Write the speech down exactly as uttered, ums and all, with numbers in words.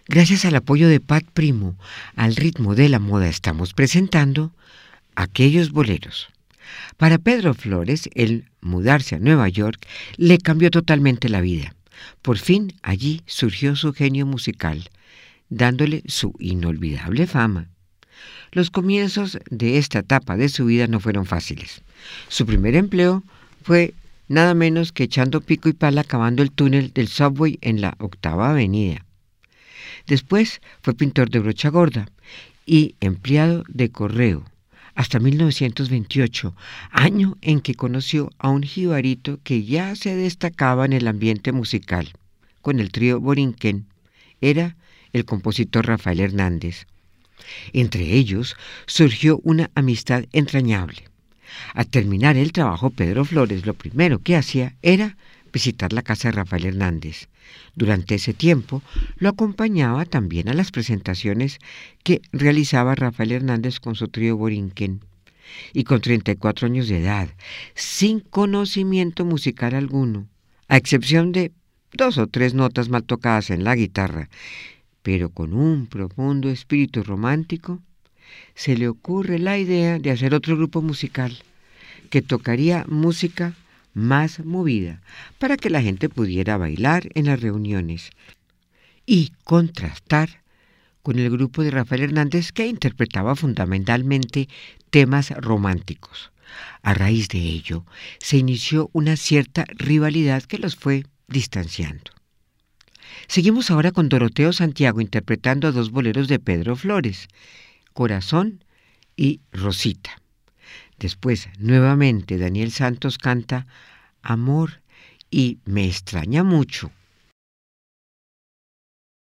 Gracias al apoyo de Pat Primo, al ritmo de la moda estamos presentando aquellos boleros. Para Pedro Flores, el mudarse a Nueva York le cambió totalmente la vida. Por fin allí surgió su genio musical, dándole su inolvidable fama. Los comienzos de esta etapa de su vida no fueron fáciles. Su primer empleo fue nada menos que echando pico y pala cavando el túnel del subway en la Octava Avenida. Después fue pintor de brocha gorda y empleado de correo hasta mil novecientos veintiocho, año en que conoció a un jibarito que ya se destacaba en el ambiente musical. Con el trío Borinquen era el compositor Rafael Hernández. Entre ellos surgió una amistad entrañable. Al terminar el trabajo, Pedro Flores lo primero que hacía era visitar la casa de Rafael Hernández. Durante ese tiempo lo acompañaba también a las presentaciones que realizaba Rafael Hernández con su trío Borinquen. Y con treinta y cuatro años de edad, sin conocimiento musical alguno, a excepción de dos o tres notas mal tocadas en la guitarra, pero con un profundo espíritu romántico, se le ocurre la idea de hacer otro grupo musical que tocaría música más movida para que la gente pudiera bailar en las reuniones y contrastar con el grupo de Rafael Hernández, que interpretaba fundamentalmente temas románticos. A raíz de ello se inició una cierta rivalidad que los fue distanciando. Seguimos ahora con Doroteo Santiago interpretando dos boleros de Pedro Flores, Corazón y Rosita. Después, nuevamente, Daniel Santos canta Amor y Me extraña mucho.